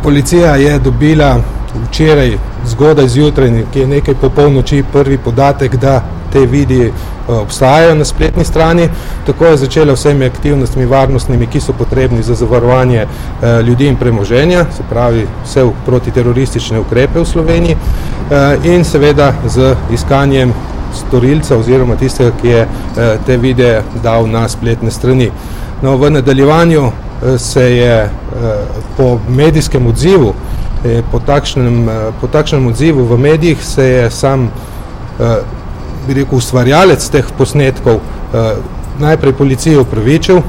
Policija je dobila včeraj zgodaj zjutraj, ki je nekaj po polnoči, prvi podatek, da te videi obstajajo na spletni strani. Tako je začela vsemi aktivnostmi varnostnimi, ki so potrebni za zavarovanje ljudi in premoženja, se pravi vse protiteroristične ukrepe v Sloveniji in seveda z iskanjem storilca oziroma tistega, ki je te videe dal na spletne strani. No, v nadaljevanju se je po medijskem odzivu, po takšnem odzivu v medijih se je sam ustvarjalec teh posnetkov najprej policiji opravičil,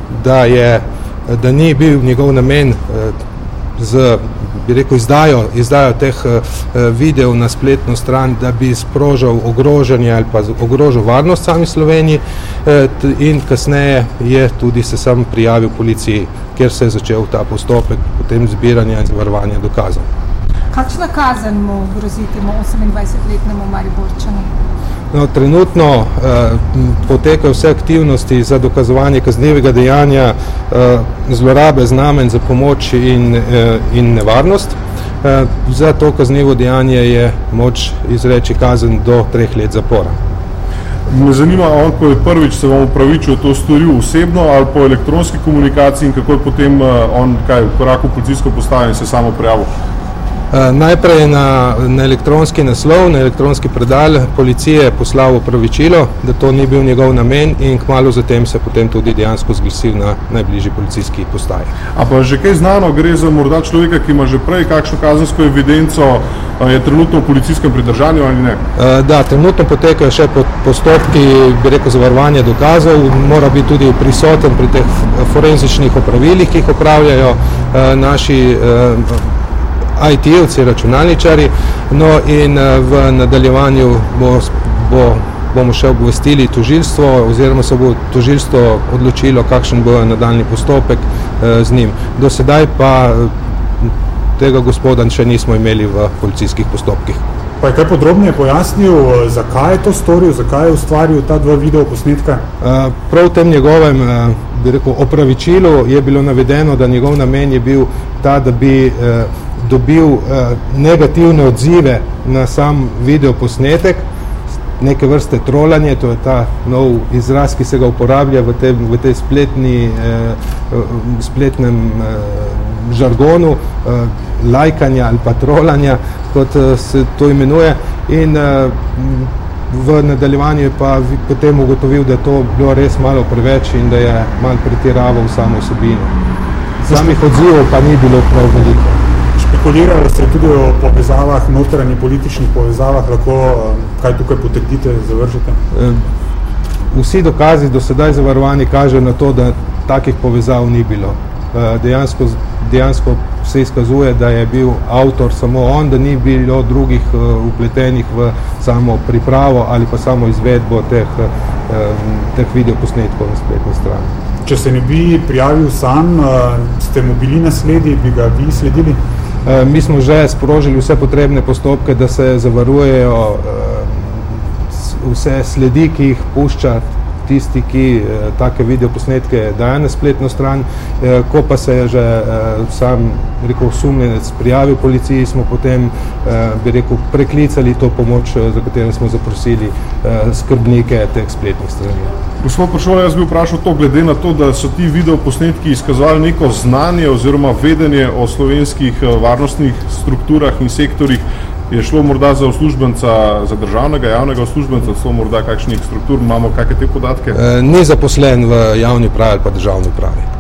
da ni bil njegov namen z izdajo teh videov na spletno stran, da bi sprožal ogrožanje ali pa ogrožal varnost sami Sloveniji in kasneje je tudi se sam prijavil policiji, kjer se je začel ta postopek potem zbiranja in zavarovanja dokazov. Kakšna kazen mu grozi temu 28-letnemu Mariborčanu? No, trenutno potekajo vse aktivnosti za dokazovanje kaznivega dejanja zlorabe znamenj za pomoč in nevarnost. Za to kaznivo dejanje je moč izreči kazen do 3 let zapora. Me zanima, on, ko je prvič se vam opravičil, to storil osebno ali po elektronski komunikaciji in kako je potem on v koraku policijsko postajo in se samo prijavil? Najprej na elektronski naslov, na elektronski predal policije poslal opravičilo, da to ni bil njegov namen in kmalu zatem se potem tudi dejansko zglasil na najbližji policijski postaji. A pa že kaj znano, gre za morda človeka, ki ima že prej kakšno kazensko evidenco, je trenutno v policijskem pridržanju ali ne? Da, trenutno potekajo še postopki, zavarovanja dokazov, mora biti tudi prisoten pri teh forenzičnih opravilih, ki jih opravljajo naši IT-ovci, računalničari, no in v nadaljevanju bomo še obvestili tožilstvo oziroma se bo tožilstvo odločilo, kakšen bo nadaljnji postopek z njim. Do sedaj pa tega gospoda še nismo imeli v policijskih postopkih. Pa je kaj podrobneje pojasnil, zakaj je to storil, zakaj je ustvaril ta 2 videoposnetka? Prav v tem njegovem opravičilu je bilo navedeno, da njegov namen je bil ta, da bi dobil negativne odzive na sam videoposnetek, neke vrste trolanje, to je ta nov izraz, ki se ga uporablja v tej spletnem žargonu, lajkanja ali pa trolanja, kot se to imenuje, in v nadaljevanju je pa potem ugotovil, da je to bilo res malo preveč in da je malo pretiraval samo vsebino. Samih odzivov pa ni bilo prav veliko. Špekulirali ste tudi o povezavah, notranjih političnih povezavah, lahko kaj tukaj potrdite, zavržete? Vsi dokazi do sedaj zavarovani kažejo na to, da takih povezav ni bilo. Dejansko se izkazuje, da je bil avtor samo on, da ni bilo drugih vpletenih v samo pripravo ali pa samo izvedbo teh videoposnetkov na spletni strani. Če se ne bi prijavil sam, ste mu bili na sledi, bi ga vi sledili? Mi smo že sprožili vse potrebne postopke, da se zavarujejo vse sledi, ki jih pušča tisti, ki take videoposnetke daje na spletno stran. Ko pa se je že sam osumljenec prijavil policiji, smo potem preklicali to pomoč, za katero smo zaprosili skrbnike teh spletnih strani. Gospod Peršolj, jaz bi vprašal to, glede na to, da so ti videoposnetki izkazovali neko znanje oziroma vedenje o slovenskih varnostnih strukturah in sektorjih, je šlo morda za uslužbenca, za državnega, javnega uslužbenca, so morda kakšnih struktur, imamo kakšne te podatke? Ni zaposlen v javni upravi ali pa državni upravi.